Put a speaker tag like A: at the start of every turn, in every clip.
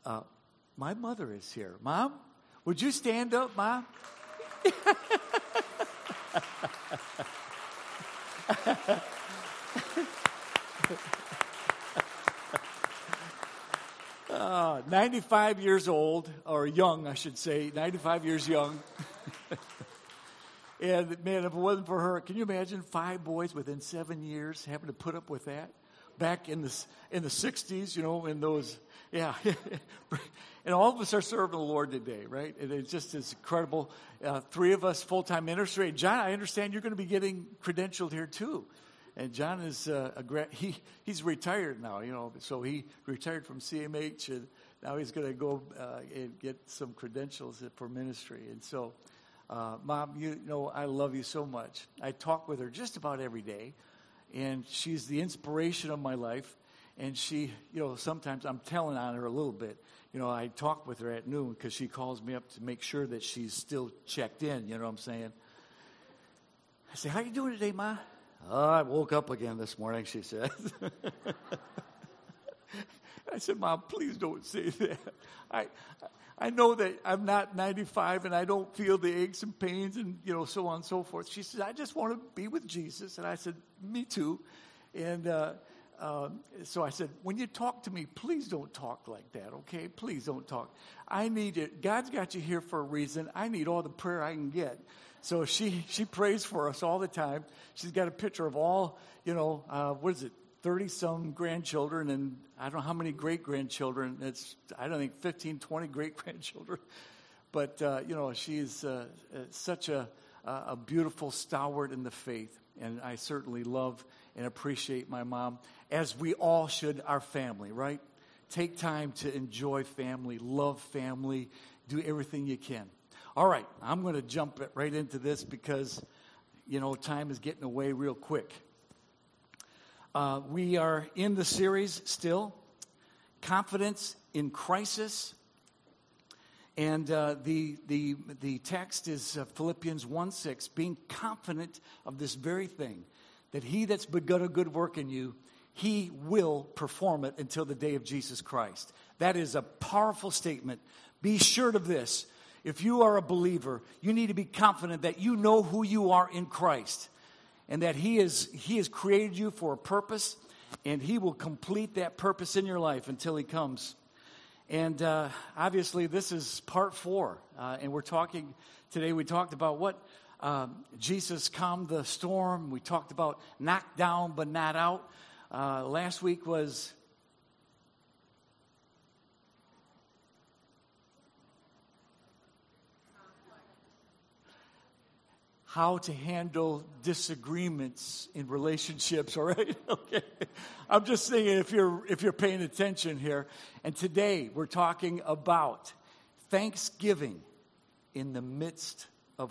A: my mother is here. Mom, would you stand up, Mom? 95 years old, or young, I should say, 95 years young. And man, if it wasn't for her, can you imagine 5 boys within 7 years having to put up with that? Back in the 60s, in those, yeah. And all of us are serving the Lord today, right? And it just is incredible. 3 of us full-time ministry. John, I understand you're going to be getting credentialed here too. And John is he's retired now, so he retired from CMH, and now he's going to go and get some credentials for ministry. And so, Mom, I love you so much. I talk with her just about every day, and she's the inspiration of my life. And she, sometimes I'm telling on her a little bit. I talk with her at noon because she calls me up to make sure that she's still checked in. You know what I'm saying? I say, "How you doing today, Ma?" "I woke up again this morning," she said. I said, "Mom, please don't say that. I know that I'm not 95 and I don't feel the aches and pains and, so on and so forth." She said, "I just want to be with Jesus." And I said, "Me too." And so I said, "When you talk to me, please don't talk like that, okay? Please don't talk. I need it. God's got you here for a reason. I need all the prayer I can get." So she prays for us all the time. She's got a picture of all, 30-some grandchildren, and I don't know how many great-grandchildren. It's, 15, 20 great-grandchildren. But, she's such a beautiful stalwart in the faith. And I certainly love and appreciate my mom, as we all should our family, right? Take time to enjoy family, love family, do everything you can. All right, I'm going to jump right into this because, time is getting away real quick. We are in the series still, Confidence in Crisis. And the text is Philippians 1:6, being confident of this very thing, that he that's begun a good work in you, he will perform it until the day of Jesus Christ. That is a powerful statement. Be sure of this. If you are a believer, you need to be confident that you know who you are in Christ, and that He has created you for a purpose, and He will complete that purpose in your life until He comes. And obviously, this is part 4, and we talked about what Jesus calmed the storm. We talked about knocked down but not out. Last week was how to handle disagreements in relationships, all right? Okay. I'm just saying if you're paying attention here. And today we're talking about thanksgiving in the midst of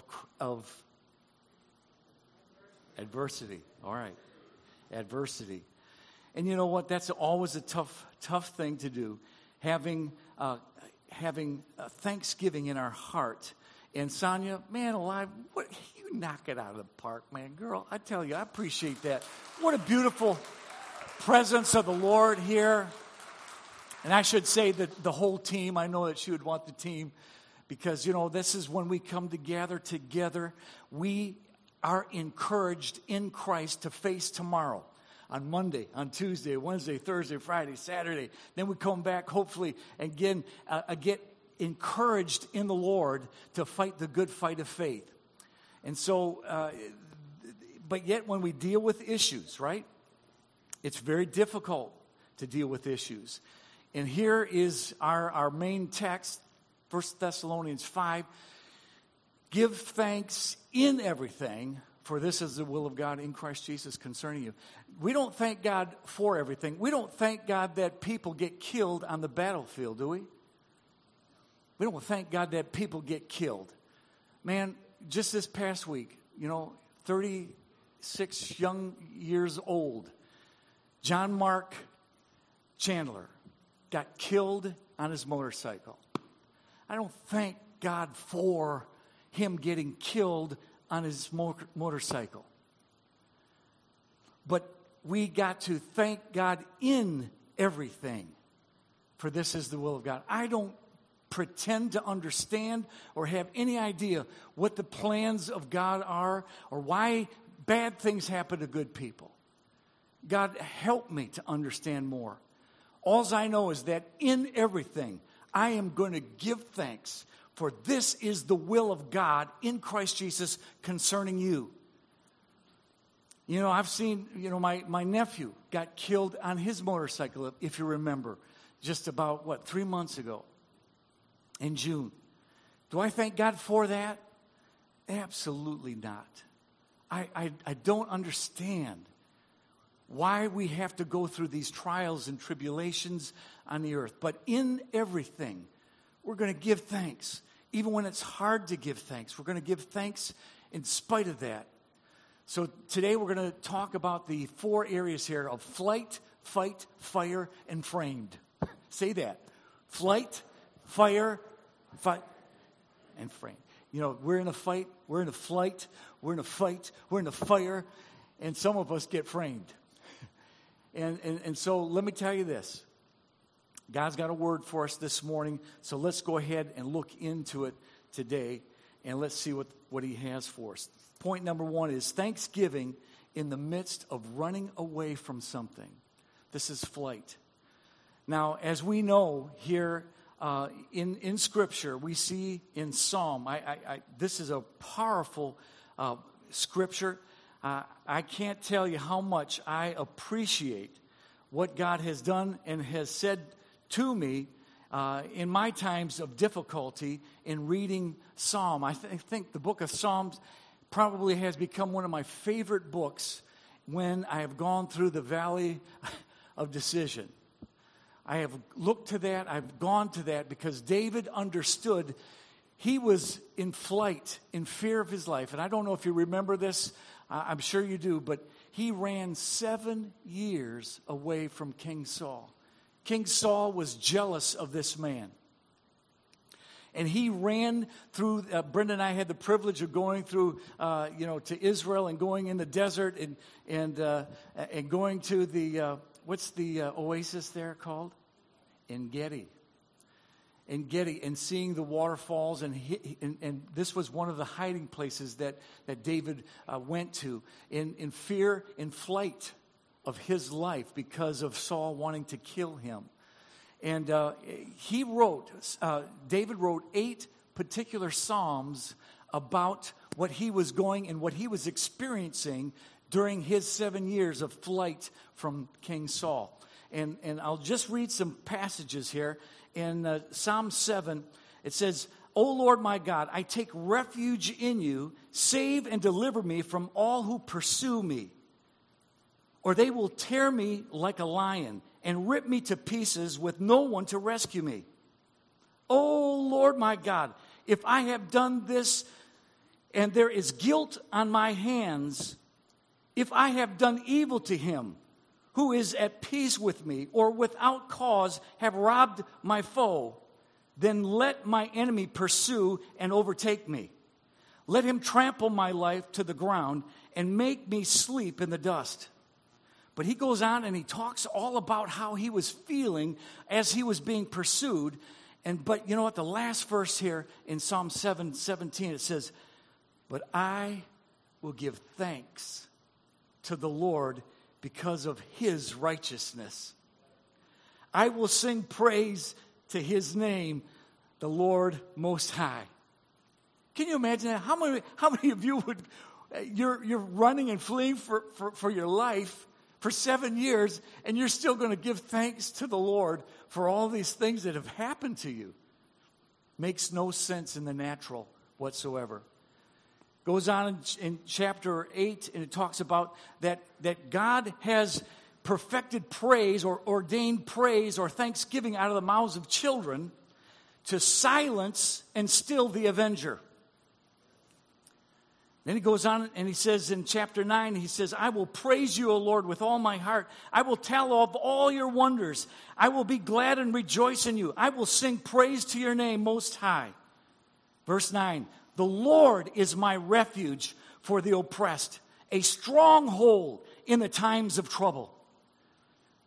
A: adversity. All right. Adversity. And you know what? That's always a tough thing to do. Having thanksgiving in our heart. And Sonia, man alive, what, you knock it out of the park, man. Girl, I tell you, I appreciate that. What a beautiful presence of the Lord here. And I should say that the whole team, I know that she would want the team, because, this is when we come together. We are encouraged in Christ to face tomorrow. On Monday, on Tuesday, Wednesday, Thursday, Friday, Saturday. Then we come back, hopefully, again, get encouraged in the Lord to fight the good fight of faith. And so, but yet when we deal with issues, right, it's very difficult to deal with issues. And here is our main text, 1 Thessalonians 5. Give thanks in everything, for this is the will of God in Christ Jesus concerning you. We don't thank God for everything. We don't thank God that people get killed on the battlefield, do we? We don't thank God that people get killed. Man, just this past week, 36 young years old, John Mark Chandler got killed on his motorcycle. I don't thank God for him getting killed on his motorcycle. But we got to thank God in everything. for this is the will of God. I don't pretend to understand or have any idea what the plans of God are or why bad things happen to good people. God, help me to understand more. All I know is that in everything, I am going to give thanks, for this is the will of God in Christ Jesus concerning you. You know, I've seen, my nephew got killed on his motorcycle, if you remember, just about, 3 months ago in June. Do I thank God for that? Absolutely not. I don't understand why we have to go through these trials and tribulations on the earth. But in everything, we're going to give thanks. Even when it's hard to give thanks, we're going to give thanks in spite of that. So today we're going to talk about the 4 areas here of flight, fight, fire, and framed. Say that. Flight, fire, fight, and framed. You know, we're in a fight, we're in a flight, we're in a fight, we're in a fire, and some of us get framed. And so let me tell you this. God's got a word for us this morning, so let's go ahead and look into it today, and let's see what he has for us. Point number 1 is thanksgiving in the midst of running away from something. This is flight. Now, as we know here in Scripture, we see in Psalm, this is a powerful Scripture. I can't tell you how much I appreciate what God has done and has said to me in my times of difficulty in reading Psalm. I think the book of Psalms probably has become one of my favorite books when I have gone through the valley of decision. I have looked to that, I've gone to that because David understood he was in flight, in fear of his life. And I don't know if you remember this, I'm sure you do, but he ran 7 years away from King Saul. King Saul was jealous of this man. And he ran through, Brenda and I had the privilege of going through, to Israel and going in the desert and going to the, what's the oasis there called? En-Gedi. En-Gedi, and seeing the waterfalls. And this was one of the hiding places that David went to in fear, in flight of his life because of Saul wanting to kill him. And David wrote 8 particular psalms about what he was going and what he was experiencing during his 7 years of flight from King Saul. And I'll just read some passages here. In Psalm 7, it says, O Lord my God, I take refuge in you. Save and deliver me from all who pursue me. Or they will tear me like a lion and rip me to pieces with no one to rescue me. O Lord my God, if I have done this and there is guilt on my hands, if I have done evil to him who is at peace with me, or without cause have robbed my foe, then let my enemy pursue and overtake me. Let him trample my life to the ground and make me sleep in the dust. But he goes on and he talks all about how he was feeling as he was being pursued. But you know what? The last verse here in Psalm 7:17, it says, but I will give thanks to the Lord because of his righteousness. I will sing praise to his name, the Lord Most High. Can you imagine that? How many of you would, you're running and fleeing for your life for 7 years, and you're still going to give thanks to the Lord for all these things that have happened to you? Makes no sense in the natural whatsoever. Goes on in chapter 8, and it talks about that God has perfected praise or ordained praise or thanksgiving out of the mouths of children to silence and still the avenger. Then he goes on and he says in chapter 9, he says, I will praise you, O Lord, with all my heart. I will tell of all your wonders. I will be glad and rejoice in you. I will sing praise to your name, Most High. Verse 9, the Lord is my refuge for the oppressed, a stronghold in the times of trouble.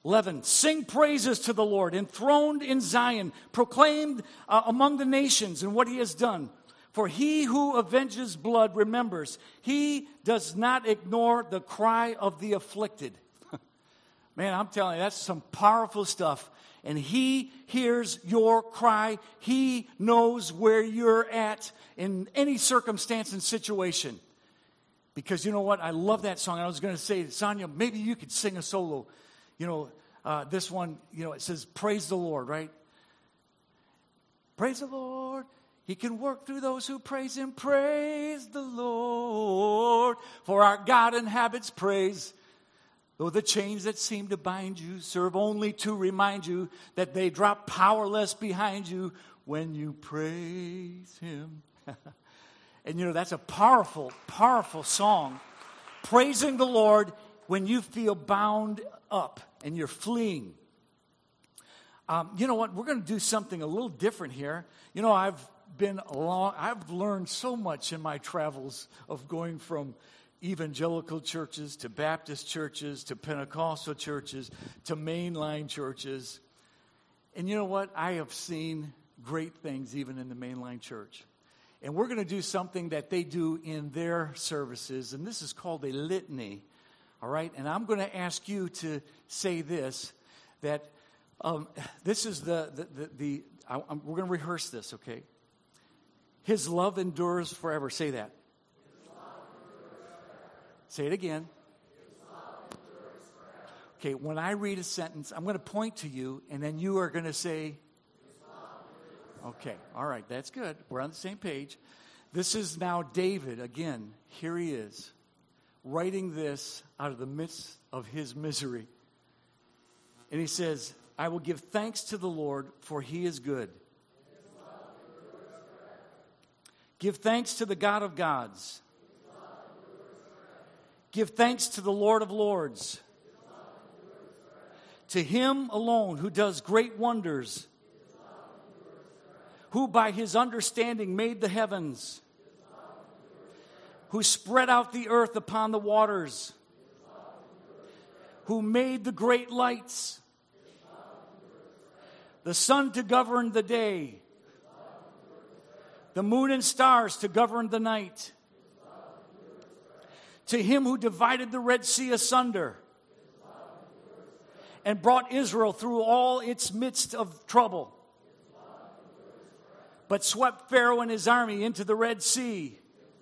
A: 11, sing praises to the Lord, enthroned in Zion, proclaimed among the nations and what he has done. For he who avenges blood remembers. He does not ignore the cry of the afflicted. Man, I'm telling you, that's some powerful stuff. And he hears your cry. He knows where you're at in any circumstance and situation. Because you know what? I love that song. I was going to say, Sonia, maybe you could sing a solo. This one, it says, praise the Lord, right? Praise the Lord. He can work through those who praise him. Praise the Lord. For our God inhabits praise. Though the chains that seem to bind you serve only to remind you that they drop powerless behind you when you praise him. And that's a powerful, powerful song. Praising the Lord when you feel bound up and you're fleeing. You know what? We're going to do something a little different here. I've learned so much in my travels of going from evangelical churches to Baptist churches to Pentecostal churches to mainline churches. And you know what? I have seen great things even in the mainline church. And we're going to do something that they do in their services, and this is called a litany. All right? And I'm going to ask you to say this, that this is we're going to rehearse this, okay? His love endures forever. Say that. Say it again. Okay, when I read a sentence, I'm going to point to you, and then you are going to say, okay, all right, that's good. We're on the same page. This is now David, again, here he is, writing this out of the midst of his misery. And he says, I will give thanks to the Lord, for he is good. Give thanks to the God of gods. Give thanks to the Lord of lords. To him alone who does great wonders, who by his understanding made the heavens, who spread out the earth upon the waters, who made the great lights, the sun to govern the day, the moon and stars to govern the night. To him who divided the Red Sea asunder and brought Israel through all its midst of trouble, but swept Pharaoh and his army into the Red Sea.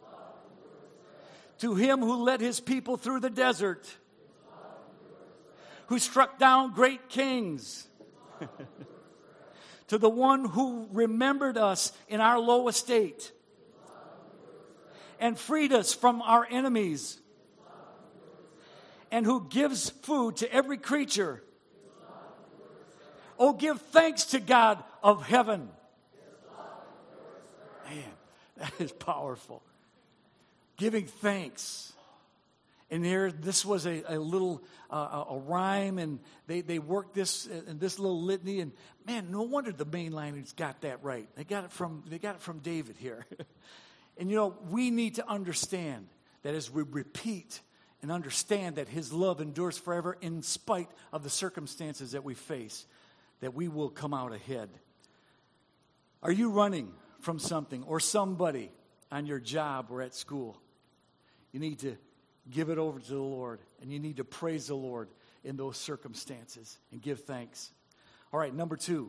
A: To him who led his people through the desert, who struck down great kings. To the one who remembered us in our low estate and freed us from our enemies, and who gives food to every creature. Oh, give thanks to God of heaven. Man, that is powerful. Giving thanks. And here, this was a little a rhyme, and they worked this in this little litany. And man, no wonder the mainliners got that right. They got it from David here. And we need to understand that as we repeat and understand that his love endures forever in spite of the circumstances that we face, that we will come out ahead. Are you running from something or somebody on your job or at school? You need to give it over to the Lord, and you need to praise the Lord in those circumstances and give thanks. All right, number 2.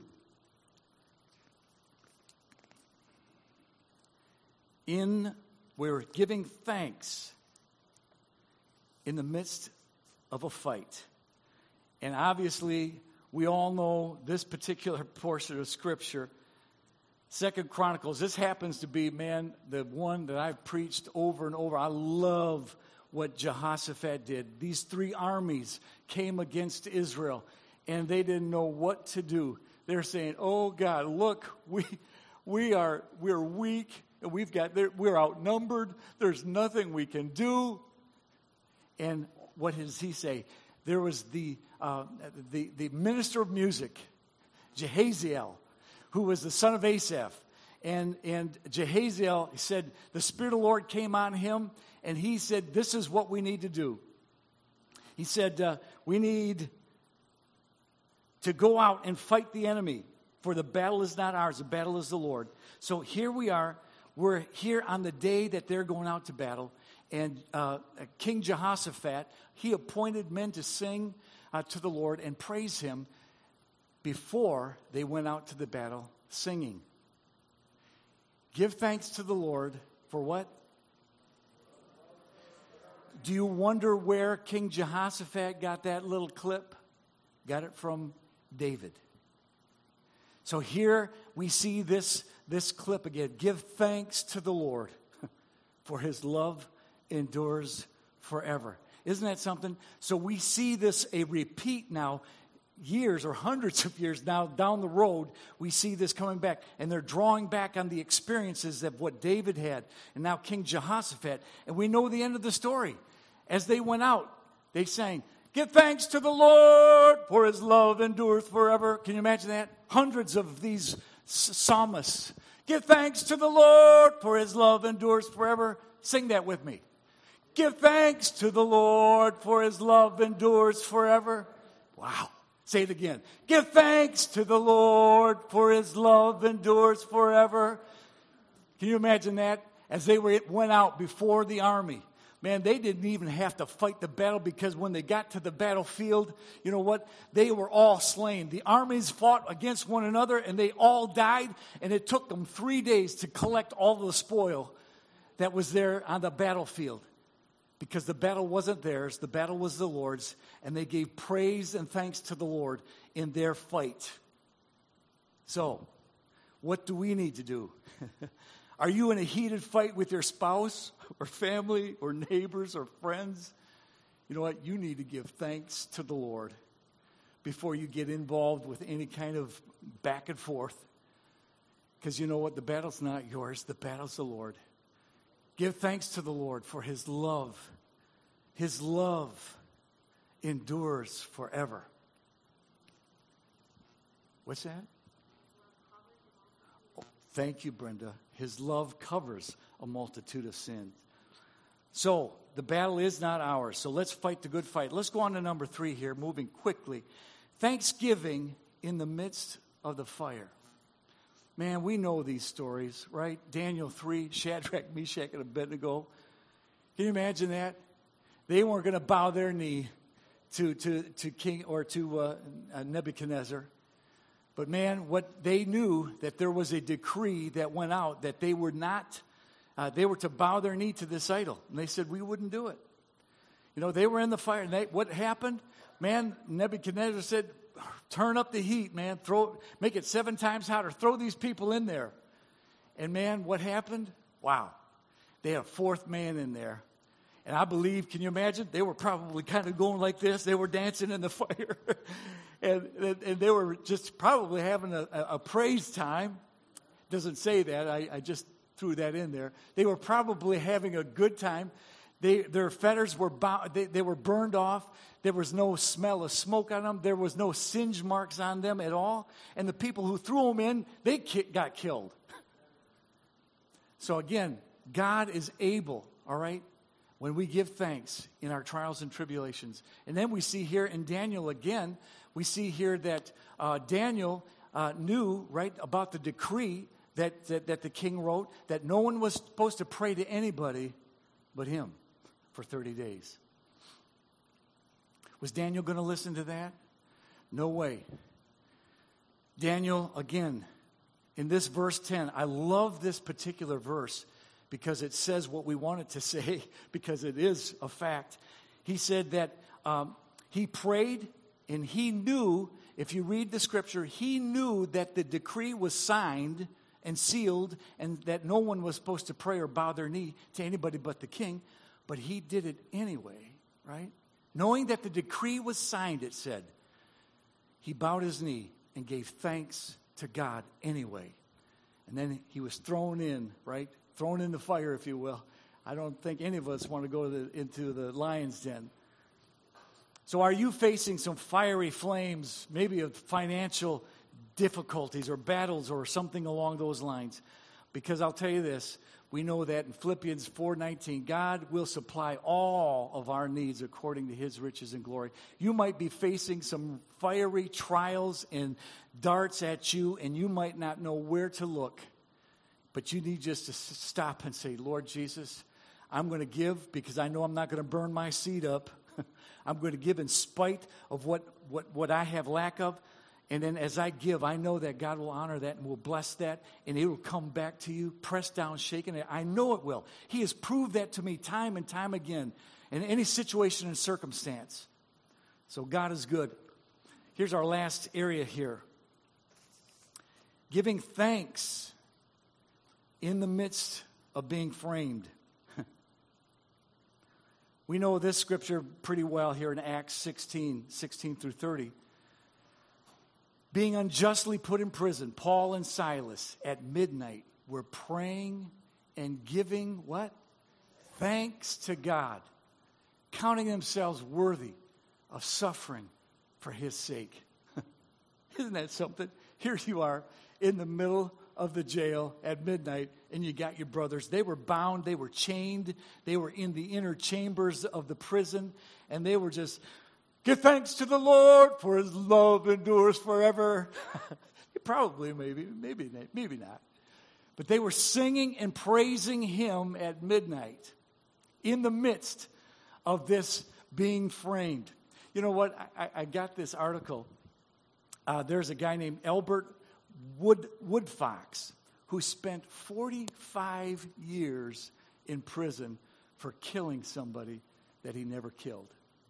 A: We're giving thanks in the midst of a fight. And obviously, we all know this particular portion of Scripture, 2 Chronicles. This happens to be, the one that I've preached over and over. I love what Jehoshaphat did. These 3 armies came against Israel, and they didn't know what to do. They're saying, "Oh God, look, we're weak, and we're outnumbered. There's nothing we can do." And what does he say? There was the minister of music, Jehaziel, who was the son of Asaph. And Jehaziel said, the Spirit of the Lord came on him, and he said, this is what we need to do. He said, we need to go out and fight the enemy. For the battle is not ours, the battle is the Lord. So here we are. We're here on the day that they're going out to battle. And King Jehoshaphat, he appointed men to sing to the Lord and praise him before they went out to the battle singing. Give thanks to the Lord for what? Do you wonder where King Jehoshaphat got that little clip? Got it from David. So here we see this clip again. Give thanks to the Lord, for his love endures forever. Isn't that something? So we see this a repeat now, years or hundreds of years now down the road. We see this coming back, and they're drawing back on the experiences of what David had, and now King Jehoshaphat. And we know the end of the story. As they went out, they sang, give thanks to the Lord, for his love endureth forever. Can you imagine that? Hundreds of these psalmists. Give thanks to the Lord, for his love endures forever. Sing that with me. Give thanks to the Lord, for his love endures forever. Wow. Say it again. Give thanks to the Lord, for his love endures forever. Can you imagine that? As they went out before the army. Man, they didn't even have to fight the battle, because when they got to the battlefield, you know what? They were all slain. The armies fought against one another, and they all died. And it took them 3 days to collect all the spoil that was there on the battlefield. Because the battle wasn't theirs, the battle was the Lord's. And they gave praise and thanks to the Lord in their fight. So, what do we need to do? Are you in a heated fight with your spouse or family or neighbors or friends? You know what? You need to give thanks to the Lord before you get involved with any kind of back and forth. Because you know what? The battle's not yours. The battle's the Lord. Give thanks to the Lord for his love. His love endures forever. What's that? Thank you, Brenda. His love covers a multitude of sins. So, the battle is not ours. So let's fight the good fight. Let's go on to number 3 here, moving quickly. Thanksgiving in the midst of the fire. Man, we know these stories, right? Daniel 3, Shadrach, Meshach, and Abednego. Can you imagine that? They weren't going to bow their knee to King or to Nebuchadnezzar. But man, what they knew, that there was a decree that went out that they were not, they were to bow their knee to this idol. And they said, we wouldn't do it. You know, they were in the fire. And what happened? Man, Nebuchadnezzar said, turn up the heat, man. Make it 7 times hotter. Throw these people in there. And man, what happened? Wow. They had a 4th man in there. And I believe, can you imagine? They were probably kind of going like this. They were dancing in the fire. and they were just probably having a praise time. Doesn't say that. I just threw that in there. They were probably having a good time. Their fetters were they were burned off. There was no smell of smoke on them. There was no singe marks on them at all. And the people who threw them in, they got killed. So again, God is able, all right, when we give thanks in our trials and tribulations. And then we see here in Daniel again, we see here that Daniel knew, right, about the decree that the king wrote, that no one was supposed to pray to anybody but him for 30 days. Was Daniel going to listen to that? No way. Daniel, again, in this verse 10, I love this particular verse because it says what we want it to say, because it is a fact. He said that he prayed, and he knew, if you read the scripture, he knew that the decree was signed and sealed, and that no one was supposed to pray or bow their knee to anybody but the king, but he did it anyway, right? Knowing that the decree was signed, it said, he bowed his knee and gave thanks to God anyway. And then he was thrown in, right? Thrown in the fire, if you will. I don't think any of us want to go into the lion's den. So are you facing some fiery flames, maybe of financial difficulties or battles or something along those lines? Because I'll tell you this, we know that in Philippians 4:19, God will supply all of our needs according to his riches and glory. You might be facing some fiery trials and darts at you, and you might not know where to look. But you need just to stop and say, Lord Jesus, I'm going to give because I know I'm not going to burn my seed up. I'm going to give in spite of what I have lack of. And then as I give, I know that God will honor that and will bless that, and it will come back to you, pressed down, shaken. I know it will. He has proved that to me time and time again in any situation and circumstance. So God is good. Here's our last area here. Giving thanks in the midst of being framed. We know this scripture pretty well here in Acts 16 through 30. Being unjustly put in prison, Paul and Silas at midnight were praying and giving what? Thanks to God, counting themselves worthy of suffering for his sake. Isn't that something? Here you are in the middle of the jail at midnight, and you got your brothers. They were bound, they were chained, they were in the inner chambers of the prison, and they were just, give thanks to the Lord, for his love endures forever. Probably, maybe not. But they were singing and praising him at midnight in the midst of this being framed. You know what? I got this article. There's a guy named Albert Woodfox who spent 45 years in prison for killing somebody that he never killed.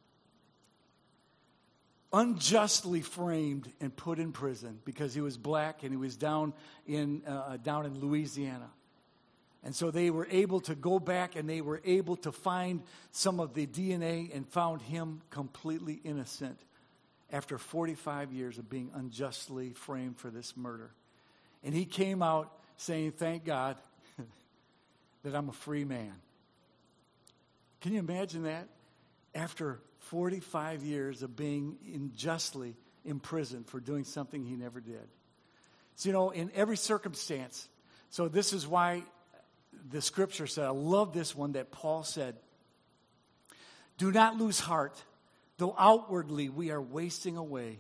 A: Unjustly framed and put in prison because he was black and he was down in Louisiana. And so they were able to go back and they were able to find some of the DNA and found him completely innocent after 45 years of being unjustly framed for this murder. And he came out saying, thank God that I'm a free man. Can you imagine that? After 45 years of being unjustly imprisoned for doing something he never did. So, in every circumstance, so this is why the scripture said, I love this one that Paul said, do not lose heart, though outwardly we are wasting away.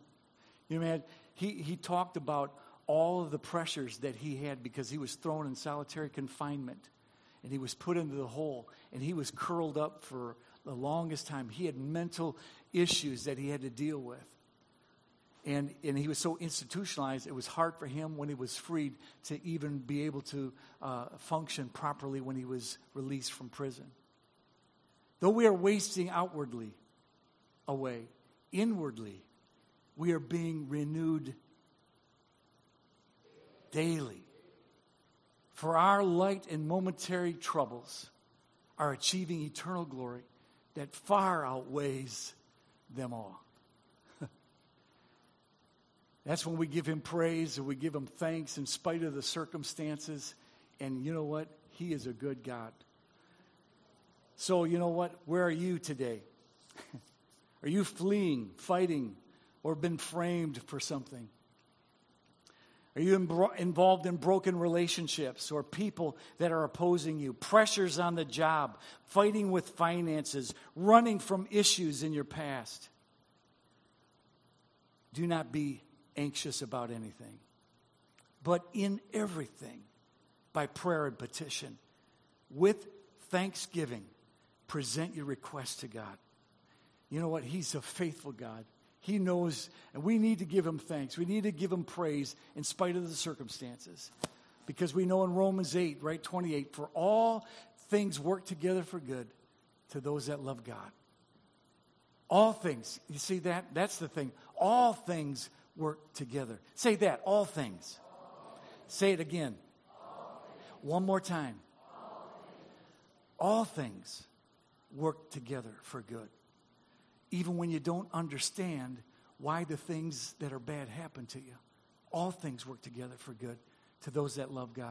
A: He talked about all of the pressures that he had because he was thrown in solitary confinement and he was put into the hole and he was curled up for the longest time. He had mental issues that he had to deal with. And he was so institutionalized, it was hard for him when he was freed to even be able to function properly when he was released from prison. Though we are wasting outwardly away, inwardly, we are being renewed daily. For our light and momentary troubles are achieving eternal glory that far outweighs them all. That's when we give him praise and we give him thanks in spite of the circumstances. And you know what? He is a good God. So you know what? Where are you today? Are you fleeing, fighting, or been framed for something? Are you involved in broken relationships or people that are opposing you? Pressures on the job, fighting with finances, running from issues in your past? Do not be anxious about anything, but in everything, by prayer and petition, with thanksgiving, present your requests to God. You know what? He's a faithful God. He knows, and we need to give him thanks. We need to give him praise in spite of the circumstances. Because we know in Romans 8, right, 28, for all things work together for good to those that love God. All things. You see that? That's the thing. All things work together. Say that. All things. Say it again. One more time. All things work together for good. Even when you don't understand why the things that are bad happen to you. All things work together for good to those that love God.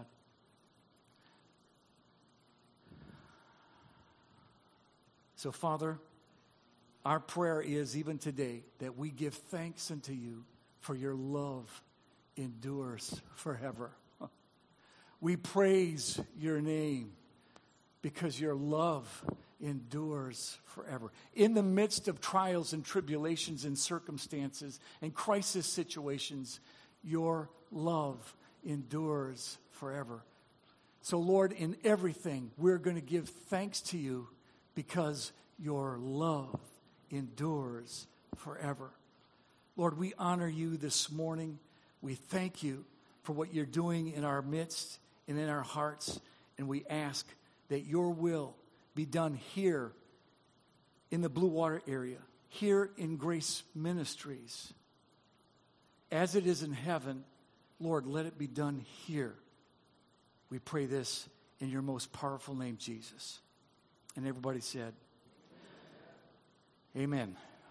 A: So, Father, our prayer is even today that we give thanks unto you for your love endures forever. We praise your name because your love endures forever. In the midst of trials and tribulations and circumstances and crisis situations, your love endures forever. So, Lord, in everything, we're going to give thanks to you because your love endures forever. Lord, we honor you this morning. We thank you for what you're doing in our midst and in our hearts. And we ask that your will be done here in the Blue Water area, here in Grace Ministries. As it is in heaven, Lord, let it be done here. We pray this in your most powerful name, Jesus. And everybody said, Amen.